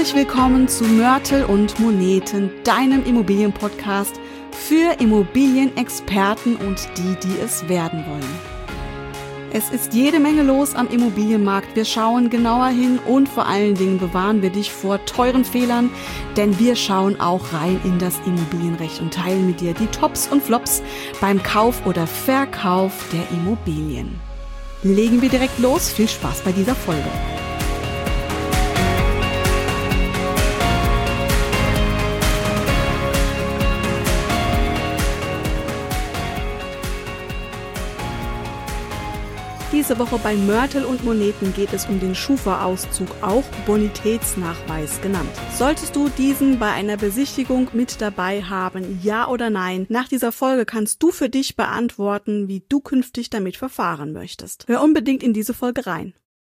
Herzlich willkommen zu Mörtel und Moneten, deinem Immobilienpodcast für Immobilienexperten und die es werden wollen. Es ist jede Menge los am Immobilienmarkt. Wir schauen genauer hin und vor allen Dingen bewahren wir dich vor teuren Fehlern, denn wir schauen auch rein in das Immobilienrecht und teilen mit dir die Tops und Flops beim Kauf oder Verkauf der Immobilien. Legen wir direkt los. Viel Spaß bei dieser Folge. Diese Woche bei Mörtel und Moneten geht es um den Schufa-Auszug, auch Bonitätsnachweis genannt. Solltest du diesen bei einer Besichtigung mit dabei haben, ja oder nein? Nach dieser Folge kannst du für dich beantworten, wie du künftig damit verfahren möchtest. Hör unbedingt in diese Folge rein.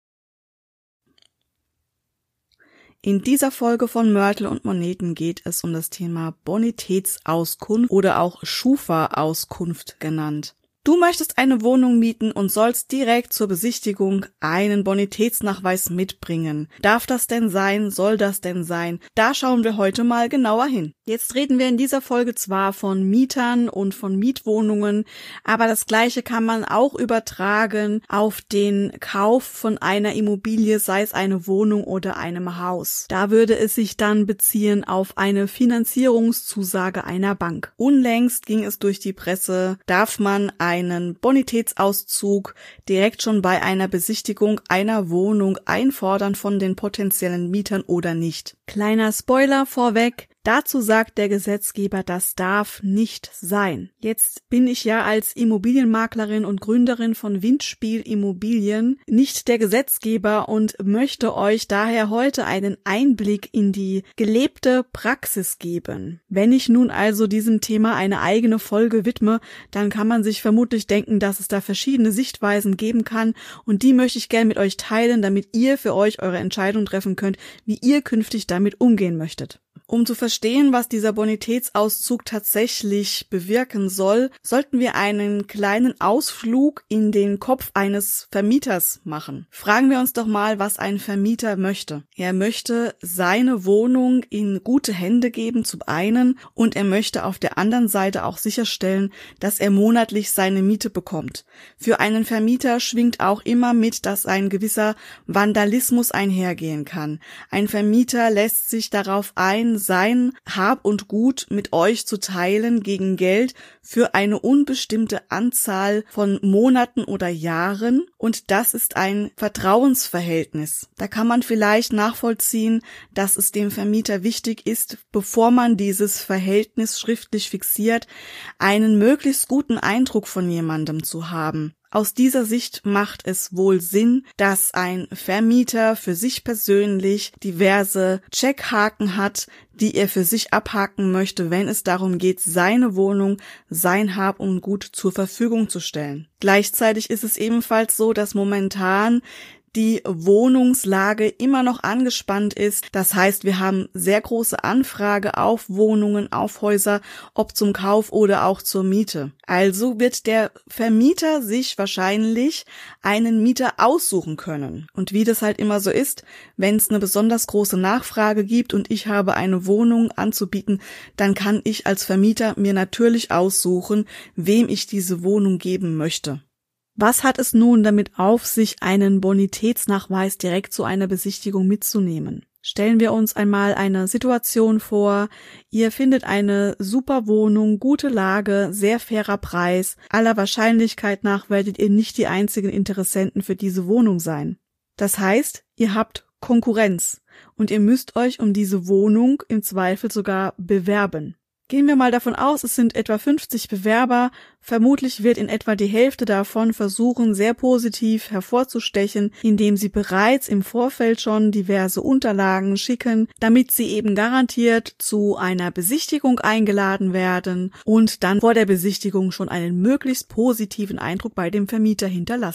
In dieser Folge von Mörtel und Moneten geht es um das Thema Bonitätsauskunft oder auch Schufa-Auskunft genannt. Du möchtest eine Wohnung mieten und sollst direkt zur Besichtigung einen Bonitätsnachweis mitbringen. Darf das denn sein? Soll das denn sein? Da schauen wir heute mal genauer hin. Jetzt reden wir in dieser Folge zwar von Mietern und von Mietwohnungen, aber das Gleiche kann man auch übertragen auf den Kauf von einer Immobilie, sei es eine Wohnung oder einem Haus. Da würde es sich dann beziehen auf eine Finanzierungszusage einer Bank. Unlängst ging es durch die Presse, darf man einen Bonitätsauszug direkt schon bei einer Besichtigung einer Wohnung einfordern von den potenziellen Mietern oder nicht. Kleiner Spoiler vorweg. Dazu sagt der Gesetzgeber, das darf nicht sein. Jetzt bin ich ja als Immobilienmaklerin und Gründerin von Windspiel Immobilien nicht der Gesetzgeber und möchte euch daher heute einen Einblick in die gelebte Praxis geben. Wenn ich nun also diesem Thema eine eigene Folge widme, dann kann man sich vermutlich denken, dass es da verschiedene Sichtweisen geben kann und die möchte ich gerne mit euch teilen, damit ihr für euch eure Entscheidung treffen könnt, wie ihr künftig damit umgehen möchtet. Um zu verstehen, was dieser Bonitätsauszug tatsächlich bewirken soll, sollten wir einen kleinen Ausflug in den Kopf eines Vermieters machen. Fragen wir uns doch mal, was ein Vermieter möchte. Er möchte seine Wohnung in gute Hände geben, zum einen, und er möchte auf der anderen Seite auch sicherstellen, dass er monatlich seine Miete bekommt. Für einen Vermieter schwingt auch immer mit, dass ein gewisser Vandalismus einhergehen kann. Ein Vermieter lässt sich darauf ein, sein Hab und Gut mit euch zu teilen gegen Geld für eine unbestimmte Anzahl von Monaten oder Jahren, und das ist ein Vertrauensverhältnis. Da kann man vielleicht nachvollziehen, dass es dem Vermieter wichtig ist, bevor man dieses Verhältnis schriftlich fixiert, einen möglichst guten Eindruck von jemandem zu haben. Aus dieser Sicht macht es wohl Sinn, dass ein Vermieter für sich persönlich diverse Checkhaken hat, die er für sich abhaken möchte, wenn es darum geht, seine Wohnung, sein Hab und Gut zur Verfügung zu stellen. Gleichzeitig ist es ebenfalls so, dass momentan die Wohnungslage immer noch angespannt ist. Das heißt, wir haben sehr große Anfrage auf Wohnungen, auf Häuser, ob zum Kauf oder auch zur Miete. Also wird der Vermieter sich wahrscheinlich einen Mieter aussuchen können. Und wie das halt immer so ist, wenn es eine besonders große Nachfrage gibt und ich habe eine Wohnung anzubieten, dann kann ich als Vermieter mir natürlich aussuchen, wem ich diese Wohnung geben möchte. Was hat es nun damit auf sich, einen Bonitätsnachweis direkt zu einer Besichtigung mitzunehmen? Stellen wir uns einmal eine Situation vor, ihr findet eine super Wohnung, gute Lage, sehr fairer Preis. Aller Wahrscheinlichkeit nach werdet ihr nicht die einzigen Interessenten für diese Wohnung sein. Das heißt, ihr habt Konkurrenz und ihr müsst euch um diese Wohnung im Zweifel sogar bewerben. Gehen wir mal davon aus, es sind etwa 50 Bewerber. Vermutlich wird in etwa die Hälfte davon versuchen, sehr positiv hervorzustechen, indem sie bereits im Vorfeld schon diverse Unterlagen schicken, damit sie eben garantiert zu einer Besichtigung eingeladen werden und dann vor der Besichtigung schon einen möglichst positiven Eindruck bei dem Vermieter hinterlassen.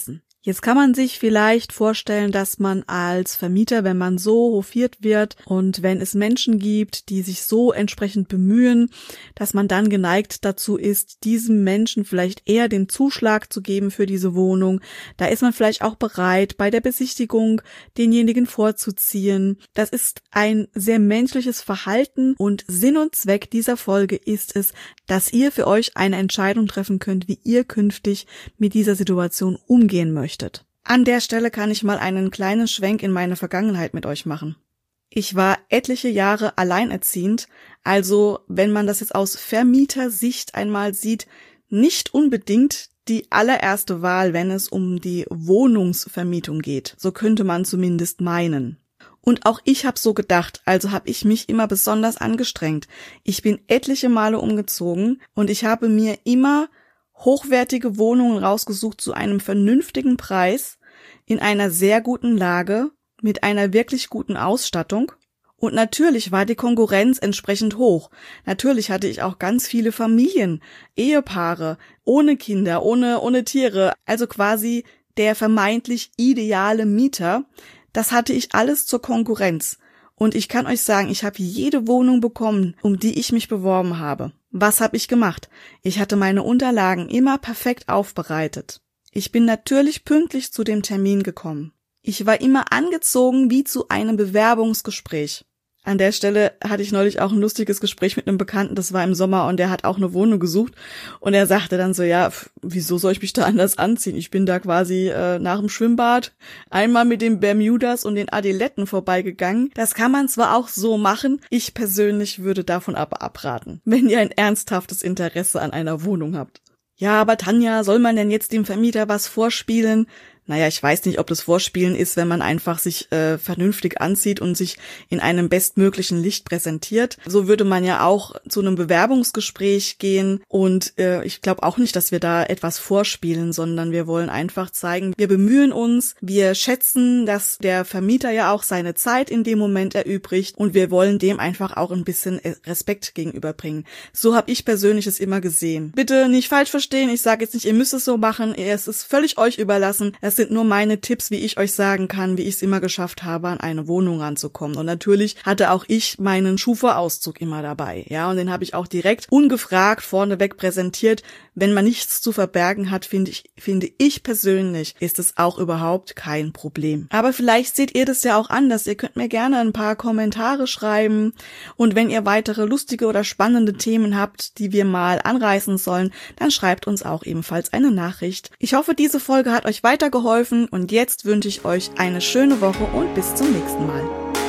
Jetzt kann man sich vielleicht vorstellen, dass man als Vermieter, wenn man so hofiert wird und wenn es Menschen gibt, die sich so entsprechend bemühen, dass man dann geneigt dazu ist, diesem Menschen vielleicht eher den Zuschlag zu geben für diese Wohnung. Da ist man vielleicht auch bereit, bei der Besichtigung denjenigen vorzuziehen. Das ist ein sehr menschliches Verhalten und Sinn und Zweck dieser Folge ist es, dass ihr für euch eine Entscheidung treffen könnt, wie ihr künftig mit dieser Situation umgehen möchtet. An der Stelle kann ich mal einen kleinen Schwenk in meine Vergangenheit mit euch machen. Ich war etliche Jahre alleinerziehend, also wenn man das jetzt aus Vermietersicht einmal sieht, nicht unbedingt die allererste Wahl, wenn es um die Wohnungsvermietung geht. So könnte man zumindest meinen. Und auch ich habe so gedacht, also habe ich mich immer besonders angestrengt. Ich bin etliche Male umgezogen und ich habe mir immer hochwertige Wohnungen rausgesucht zu einem vernünftigen Preis, in einer sehr guten Lage, mit einer wirklich guten Ausstattung. Und natürlich war die Konkurrenz entsprechend hoch. Natürlich hatte ich auch ganz viele Familien, Ehepaare, ohne Kinder, ohne Tiere, also quasi der vermeintlich ideale Mieter. Das hatte ich alles zur Konkurrenz. Und ich kann euch sagen, ich habe jede Wohnung bekommen, um die ich mich beworben habe. Was habe ich gemacht? Ich hatte meine Unterlagen immer perfekt aufbereitet. Ich bin natürlich pünktlich zu dem Termin gekommen. Ich war immer angezogen wie zu einem Bewerbungsgespräch. An der Stelle hatte ich neulich auch ein lustiges Gespräch mit einem Bekannten, das war im Sommer und der hat auch eine Wohnung gesucht und er sagte dann so, ja, wieso soll ich mich da anders anziehen? Ich bin da quasi nach dem Schwimmbad einmal mit den Bermudas und den Adiletten vorbeigegangen. Das kann man zwar auch so machen, ich persönlich würde davon aber abraten, wenn ihr ein ernsthaftes Interesse an einer Wohnung habt. Ja, aber Tanja, soll man denn jetzt dem Vermieter was vorspielen? Naja, ich weiß nicht, ob das Vorspielen ist, wenn man einfach sich vernünftig anzieht und sich in einem bestmöglichen Licht präsentiert. So würde man ja auch zu einem Bewerbungsgespräch gehen und ich glaube auch nicht, dass wir da etwas vorspielen, sondern wir wollen einfach zeigen, wir bemühen uns, wir schätzen, dass der Vermieter ja auch seine Zeit in dem Moment erübrigt und wir wollen dem einfach auch ein bisschen Respekt gegenüberbringen. So habe ich persönlich es immer gesehen. Bitte nicht falsch verstehen, ich sage jetzt nicht, ihr müsst es so machen, es ist völlig euch überlassen. Es sind nur meine Tipps, wie ich euch sagen kann, wie ich es immer geschafft habe, an eine Wohnung ranzukommen. Und natürlich hatte auch ich meinen Schufa-Auszug immer dabei. Ja, und den habe ich auch direkt ungefragt vorneweg präsentiert. Wenn man nichts zu verbergen hat, finde ich persönlich, ist es auch überhaupt kein Problem. Aber vielleicht seht ihr das ja auch anders. Ihr könnt mir gerne ein paar Kommentare schreiben. Und wenn ihr weitere lustige oder spannende Themen habt, die wir mal anreißen sollen, dann schreibt uns auch ebenfalls eine Nachricht. Ich hoffe, diese Folge hat euch weitergeholfen und jetzt wünsche ich euch eine schöne Woche und bis zum nächsten Mal.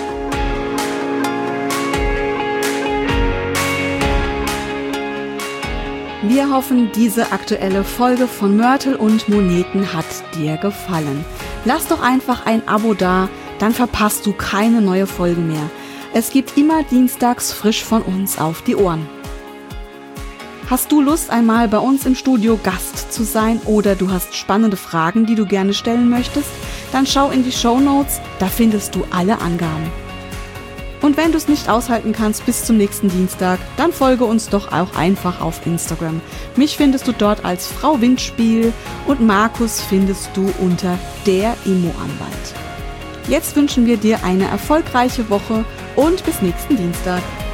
Wir hoffen, diese aktuelle Folge von Mörtel und Moneten hat dir gefallen. Lass doch einfach ein Abo da, dann verpasst du keine neue Folge mehr. Es gibt immer dienstags frisch von uns auf die Ohren. Hast du Lust, einmal bei uns im Studio Gast zu sein oder du hast spannende Fragen, die du gerne stellen möchtest? Dann schau in die Shownotes, da findest du alle Angaben. Und wenn du es nicht aushalten kannst bis zum nächsten Dienstag, dann folge uns doch auch einfach auf Instagram. Mich findest du dort als Frau Windspiel und Markus findest du unter der Immo-Anwalt. Jetzt wünschen wir dir eine erfolgreiche Woche und bis nächsten Dienstag.